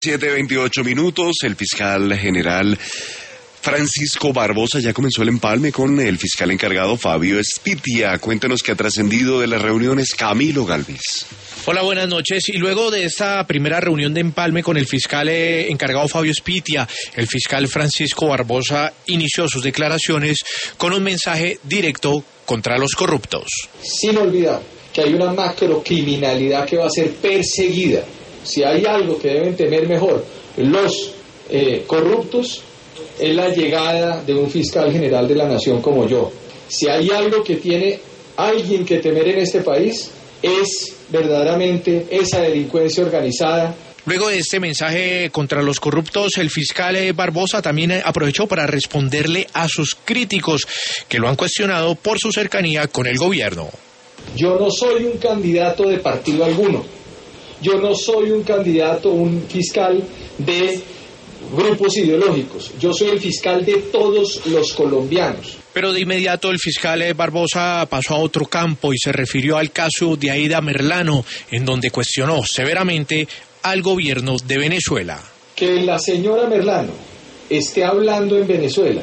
7:28, el fiscal general Francisco Barbosa ya comenzó el empalme con el fiscal encargado Fabio Spitia. Cuéntanos qué ha trascendido de las reuniones, Camilo Galvis. Hola, buenas noches. Y luego de esta primera reunión de empalme con el fiscal encargado Fabio Spitia, el fiscal Francisco Barbosa inició sus declaraciones con un mensaje directo contra los corruptos. Sin olvidar que hay una macrocriminalidad que va a ser perseguida. Si hay algo que deben temer mejor los corruptos, es la llegada de un fiscal general de la nación como yo. Si hay algo que tiene alguien que temer en este país, es verdaderamente esa delincuencia organizada. Luego de este mensaje contra los corruptos, el fiscal Barbosa también aprovechó para responderle a sus críticos que lo han cuestionado por su cercanía con el gobierno. Yo no soy un candidato de partido alguno. Yo no soy un candidato, un fiscal de grupos ideológicos. Yo soy el fiscal de todos los colombianos. Pero de inmediato el fiscal Barbosa pasó a otro campo y se refirió al caso de Aida Merlano, en donde cuestionó severamente al gobierno de Venezuela. Que la señora Merlano esté hablando en Venezuela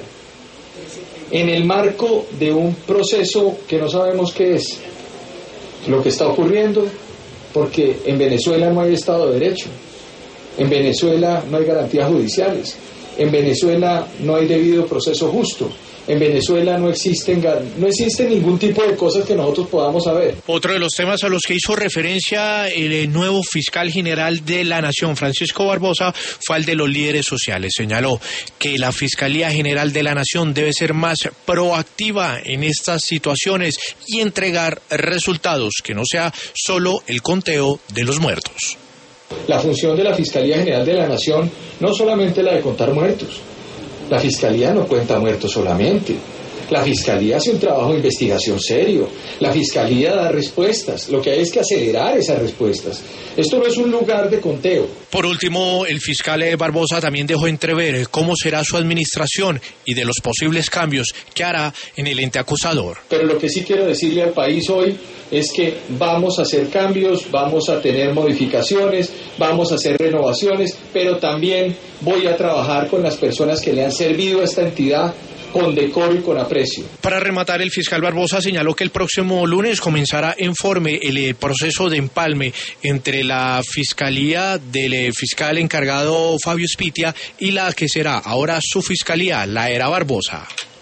en el marco de un proceso que no sabemos qué es, lo que está ocurriendo, porque en Venezuela no hay Estado de Derecho, en Venezuela no hay garantías judiciales, en Venezuela no hay debido proceso justo, en Venezuela no existe ningún tipo de cosas que nosotros podamos saber. Otro de los temas a los que hizo referencia el nuevo fiscal general de la Nación, Francisco Barbosa, fue el de los líderes sociales. Señaló que la Fiscalía General de la Nación debe ser más proactiva en estas situaciones y entregar resultados, que no sea solo el conteo de los muertos. La función de la Fiscalía General de la Nación no solamente la de contar muertos. La Fiscalía no cuenta muertos solamente. La Fiscalía hace un trabajo de investigación serio. La Fiscalía da respuestas. Lo que hay es que acelerar esas respuestas. Esto no es un lugar de conteo. Por último, el fiscal Barbosa también dejó entrever cómo será su administración y de los posibles cambios que hará en el ente acusador. Pero lo que sí quiero decirle al país hoy es que vamos a hacer cambios, vamos a tener modificaciones, vamos a hacer renovaciones, pero también voy a trabajar con las personas que le han servido a esta entidad con decoro y con aprecio. Para rematar, el fiscal Barbosa señaló que el próximo lunes comenzará en forma el proceso de empalme entre la fiscalía del fiscal encargado Fabio Spitia y la que será ahora su fiscalía, la era Barbosa.